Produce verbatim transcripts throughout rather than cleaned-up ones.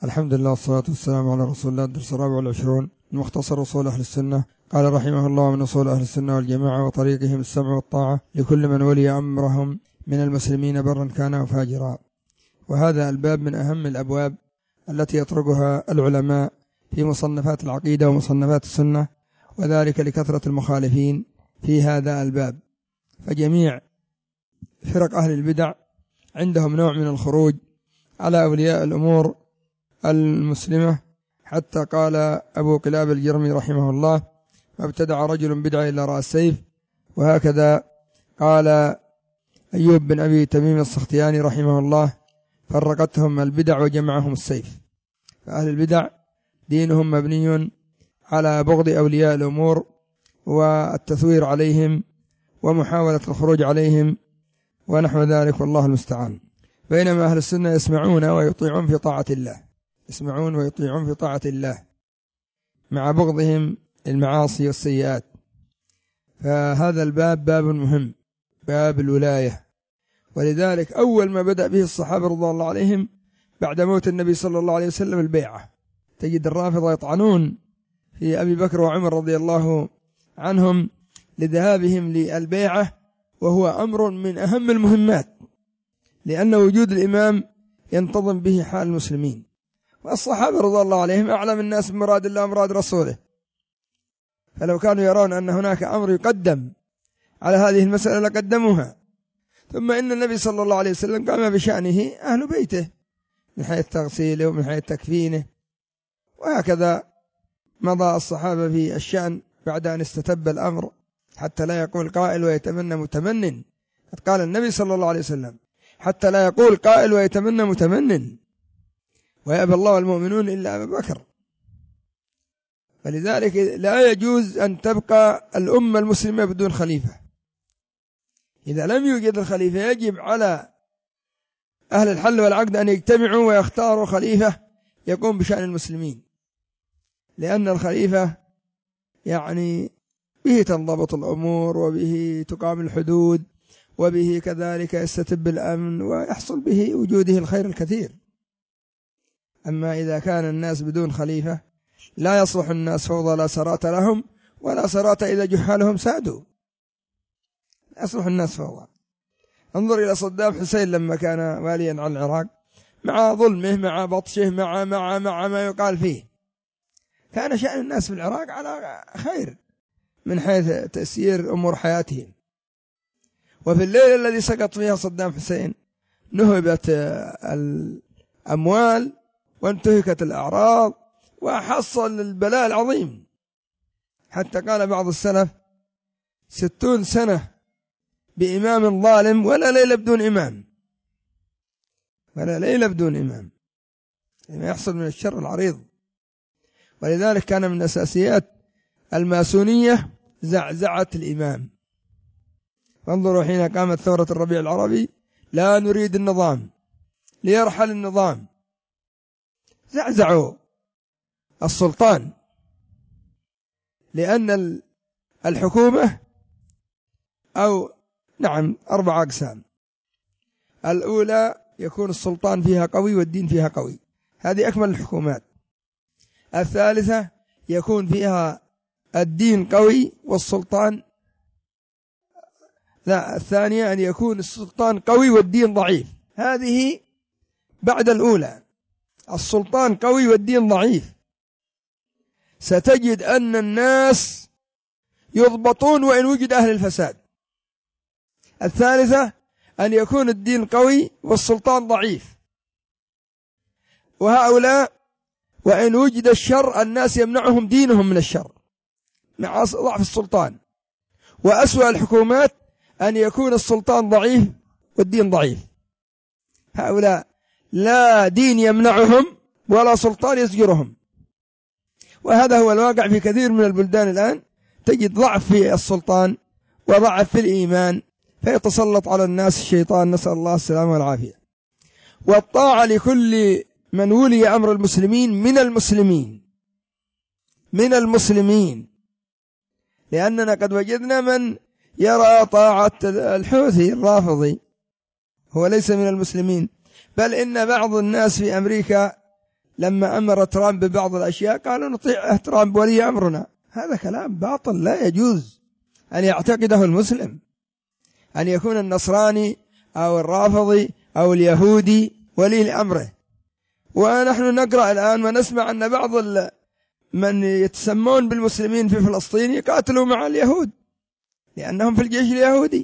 الحمد لله والصلاة والسلام على رسول الله. الدرس الرابع والعشرون من مختصر أصول أهل السنة. قال رحمه الله: من أصول أهل السنة والجماعة وطريقهم السمع والطاعة لكل من ولي أمرهم من المسلمين برا كان أو فاجرا. وهذا الباب من أهم الأبواب التي يطرقها العلماء في مصنفات العقيدة ومصنفات السنة، وذلك لكثرة المخالفين في هذا الباب. فجميع فرق أهل البدع عندهم نوع من الخروج على أولياء الأمور المسلمة، حتى قال أبو قلاب الجرمي رحمه الله: ما ابتدع رجل بدعة إلا رأى السيف. وهكذا قال أيوب بن أبي تميم السختياني رحمه الله: فرقتهم البدع وجمعهم السيف. فأهل البدع دينهم مبني على بغض أولياء الأمور والتثوير عليهم ومحاولة الخروج عليهم ونحو ذلك، والله المستعان. بينما أهل السنة يسمعون ويطيعون في طاعة الله، يسمعون ويطيعون في طاعة الله مع بغضهم المعاصي والسيئات. فهذا الباب باب مهم، باب الولاية. ولذلك أول ما بدأ به الصحابة رضي الله عليهم بعد موت النبي صلى الله عليه وسلم البيعة. تجد الرافضة يطعنون في أبي بكر وعمر رضي الله عنهم لذهابهم للبيعة، وهو أمر من أهم المهمات، لأن وجود الإمام ينتظم به حال المسلمين. والصحابة رضي الله عليهم أعلم الناس بمراد الله ومراد رسوله، فلو كانوا يرون أن هناك أمر يقدم على هذه المسألة لقدموها. ثم إن النبي صلى الله عليه وسلم قام بشأنه أهل بيته من حيث تغسيله ومن حيث تكفينه، وهكذا مضى الصحابة في الشأن بعد أن استتب الأمر، حتى لا يقول قائل ويتمنى متمن. قال النبي صلى الله عليه وسلم: حتى لا يقول قائل ويتمنى متمن، ويأبى الله والمؤمنون إلا أبا بكر. فلذلك لا يجوز أن تبقى الأمة المسلمة بدون خليفة. إذا لم يوجد الخليفة يجب على أهل الحل والعقد أن يجتمعوا ويختاروا خليفة يقوم بشأن المسلمين، لأن الخليفة يعني به تنضبط الأمور، وبه تقام الحدود، وبه كذلك يستتب الأمن ويحصل به وجوده الخير الكثير. أما إذا كان الناس بدون خليفة لا يصلح الناس فوضى، لا سرات لهم ولا سرات إذا جهالهم سادوا. لا يصلح الناس فوضى. انظر إلى صدام حسين لما كان واليا على العراق، مع ظلمه مع بطشه مع مع مع ما يقال فيه، كان شأن الناس في العراق على خير من حيث تأثير أمور حياتهم. وفي الليلة الذي سقط فيها صدام حسين نهبت الأموال وانتهكت الأعراض وحصل البلاء العظيم، حتى قال بعض السلف: ستون سنة بإمام ظالم ولا ليلة بدون إمام، ولا ليلة بدون إمام، ما يحصل من الشر العريض. ولذلك كان من أساسيات الماسونية زعزعة الإمام. فانظروا حين قامت ثورة الربيع العربي: لا نريد النظام، ليرحل النظام. زعزعوا السلطان، لأن الحكومة أو نعم أربع أقسام. الأولى يكون السلطان فيها قوي والدين فيها قوي، هذه أكمل الحكومات. الثالثة يكون فيها الدين قوي والسلطان لا، الثانية أن يكون السلطان قوي والدين ضعيف. هذه بعد الأولى. السلطان قوي والدين ضعيف، ستجد أن الناس يضبطون وإن وجد أهل الفساد. الثالثة أن يكون الدين قوي والسلطان ضعيف، وهؤلاء وإن وجد الشر الناس يمنعهم دينهم من الشر مع ضعف السلطان. وأسوأ الحكومات أن يكون السلطان ضعيف والدين ضعيف. هؤلاء لا دين يمنعهم ولا سلطان يزجرهم. وهذا هو الواقع في كثير من البلدان الآن، تجد ضعف في السلطان وضعف في الإيمان، فيتسلط على الناس الشيطان، نسأل الله السلامة والعافية. والطاعة لكل من ولي أمر المسلمين من المسلمين من المسلمين لأننا قد وجدنا من يرى طاعة الحوثي الرافضي هو ليس من المسلمين، بل إن بعض الناس في أمريكا لما أمر ترامب ببعض الأشياء قالوا نطيع ترامب ولي أمرنا. هذا كلام باطل، لا يجوز أن يعتقده المسلم، أن يكون النصراني أو الرافضي أو اليهودي ولي لأمره. ونحن نقرأ الآن ونسمع أن بعض من يتسمون بالمسلمين في فلسطين يقاتلوا مع اليهود لأنهم في الجيش اليهودي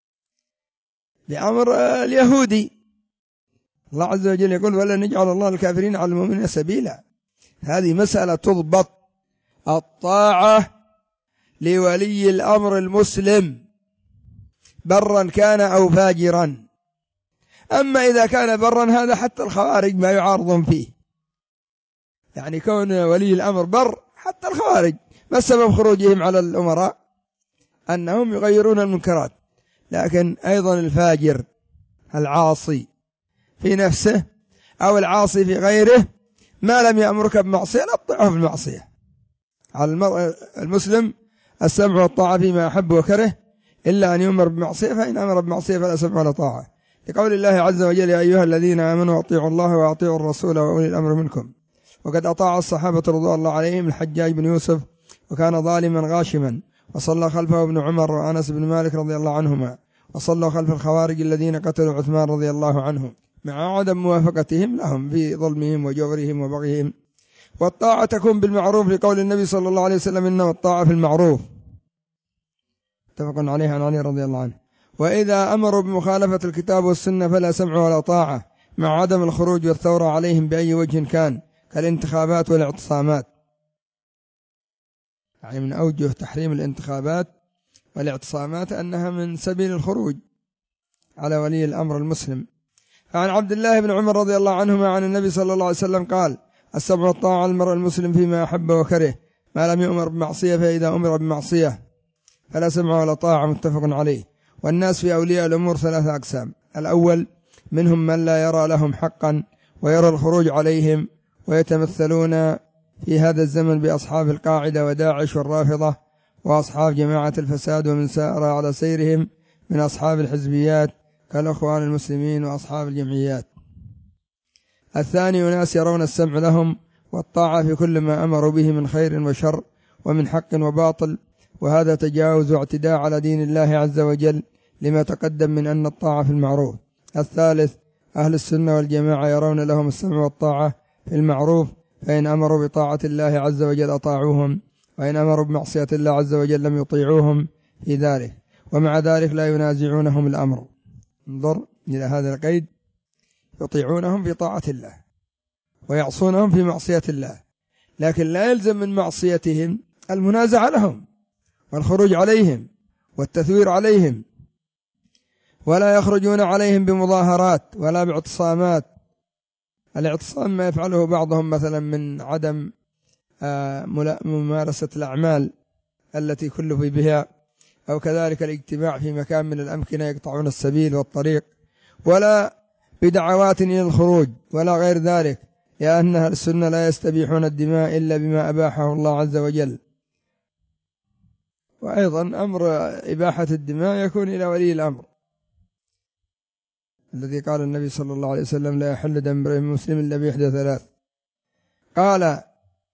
بأمر اليهودي. الله عز وجل يقول ولا نجعل الله الكافرين على المؤمنين سبيلا. هذه مسألة تضبط، الطاعة لولي الأمر المسلم برا كان أو فاجرا. أما إذا كان برا هذا حتى الخوارج ما يعارضون فيه، يعني كون ولي الأمر بر حتى الخوارج ما سبب خروجهم على الأمراء؟ أنهم يغيرون المنكرات. لكن أيضا الفاجر العاصي في نفسه أو العاصي في غيره ما لم يأمرك بمعصية لا تطيعه في المعصية. على المسلم السمع والطاعة فيما أحب وكره إلا أن يؤمر بمعصية، فإن أمر بمعصية فلا سمع ولا طاعة، لقول الله عز وجل يا أيها الذين آمنوا أطيعوا الله وأطيعوا الرسول وأولي الأمر منكم. وقد أطاع الصحابة رضوان الله عليهم الحجاج بن يوسف وكان ظالما غاشما، وصلى خلفه ابن عمر وأنس بن مالك رضي الله عنهما، وصلوا خلف الخوارج الذين قتلوا عثمان رضي الله عنه مع عدم موافقتهم لهم في ظلمهم وجورهم وبغيهم. والطاعة تكون بالمعروف لقول النبي صلى الله عليه وسلم إنما الطاعة في المعروف، متفق عليه عن علي رضي الله عنه. وإذا أمروا بمخالفة الكتاب والسنة فلا سمع ولا طاعة مع عدم الخروج والثورة عليهم بأي وجه كان، كالانتخابات والاعتصامات. يعني من أوجه تحريم الانتخابات والاعتصامات أنها من سبيل الخروج على ولي الأمر المسلم. فعن عبد الله بن عمر رضي الله عنهما عن النبي صلى الله عليه وسلم قال السمع والطاعة على المرء المسلم فيما أحب وكره ما لم يؤمر بمعصية، فإذا أمر بمعصية فلا سمع ولا طاعة، متفق عليه. والناس في أولياء الأمور ثلاثة أقسام: الأول منهم من لا يرى لهم حقا ويرى الخروج عليهم، ويتمثلون في هذا الزمن بأصحاب القاعدة وداعش والرافضة وأصحاب جماعة الفساد ومن سار على سيرهم من أصحاب الحزبيات كالأخوان المسلمين وأصحاب الجمعيات. الثاني أناس يرون السمع لهم والطاعة في كل ما أمروا به من خير وشر ومن حق وباطل، وهذا تجاوز واعتداء على دين الله عز وجل لما تقدم من أن الطاعة في المعروف. الثالث أهل السنة والجماعة يرون لهم السمع والطاعة في المعروف، فإن أمروا بطاعة الله عز وجل أطاعوهم، وإن أمروا بمعصية الله عز وجل لم يطيعوهم في ذلك، ومع ذلك لا ينازعونهم الأمر. انظر إلى هذا القيد: يطيعونهم في طاعة الله ويعصونهم في معصية الله، لكن لا يلزم من معصيتهم المنازعة لهم والخروج عليهم والتثوير عليهم، ولا يخرجون عليهم بمظاهرات ولا باعتصامات. الاعتصام ما يفعله بعضهم مثلا من عدم ممارسة الأعمال التي كلفوا بها، أو كذلك الاجتماع في مكان من الأمكنة يقطعون السبيل والطريق، ولا بدعوات إلى الخروج ولا غير ذلك، لأن أهل السنة لا يستبيحون الدماء إلا بما أباحه الله عز وجل. وأيضا أمر إباحة الدماء يكون إلى ولي الأمر، الذي قال النبي صلى الله عليه وسلم لا يحل دم امرئ مسلم إلا بإحدى ثلاث. قال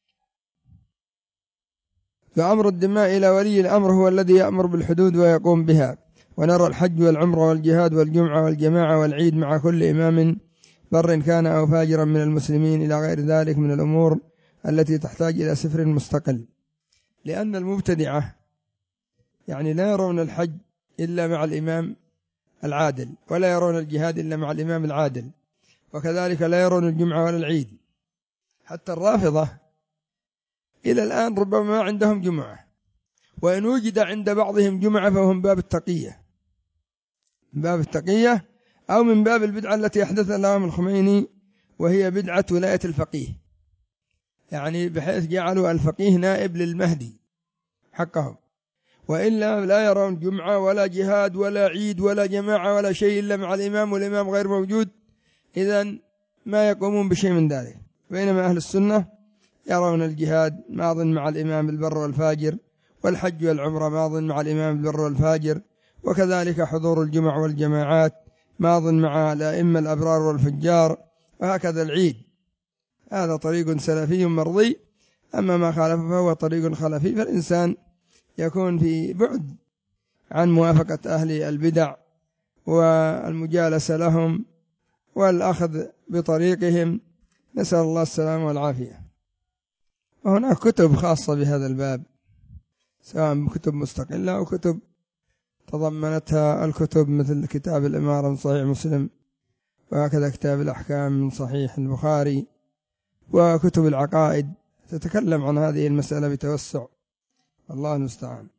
فأمر الدماء إلى ولي الأمر هو الذي يأمر بالحدود ويقوم بها. ونرى الحج والعمرة والجهاد والجمعة والجماعة والعيد مع كل إمام بر كان أو فاجرا من المسلمين إلى غير ذلك من الأمور التي تحتاج إلى سفر مستقل، لأن المبتدعة يعني لا يرون الحج إلا مع الإمام العادل، ولا يرون الجهاد إلا مع الإمام العادل، وكذلك لا يرون الجمعة ولا العيد. حتى الرافضة إلى الآن ربما ما عندهم جمعة، وإن وجد عند بعضهم جمعة فهو من باب التقية، من باب التقية أو من باب البدعة التي أحدثها الإمام الخميني، وهي بدعة ولاية الفقيه، يعني بحيث جعلوا الفقيه نائب للمهدي حقهم، وإلا لا يرون جمعة ولا جهاد ولا عيد ولا جماعة ولا شيء إلا مع الإمام والإمام غير موجود، إذن ما يقومون بشيء من ذلك. بينما أهل السنة يرون الجهاد ماض مع الإمام البر والفاجر، والحج والعمرة ماض مع الإمام البر والفاجر، وكذلك حضور الجمع والجماعات ماض مع الأئمة الأبرار والفجار، وهكذا العيد هذا طريق سلفي مرضي. أما ما خالف فهو طريق خلفي، فالإنسان يكون في بعد عن موافقة أهل البدع والمجالسة لهم والأخذ بطريقهم، نسأل الله السلامة والعافية. وهناك كتب خاصة بهذا الباب، سواء كتب مستقلة أو كتب تضمنتها الكتب، مثل كتاب الإمارة من صحيح مسلم، وهكذا كتاب الأحكام من صحيح البخاري، وكتب العقائد تتكلم عن هذه المسألة بتوسع. الله المستعان.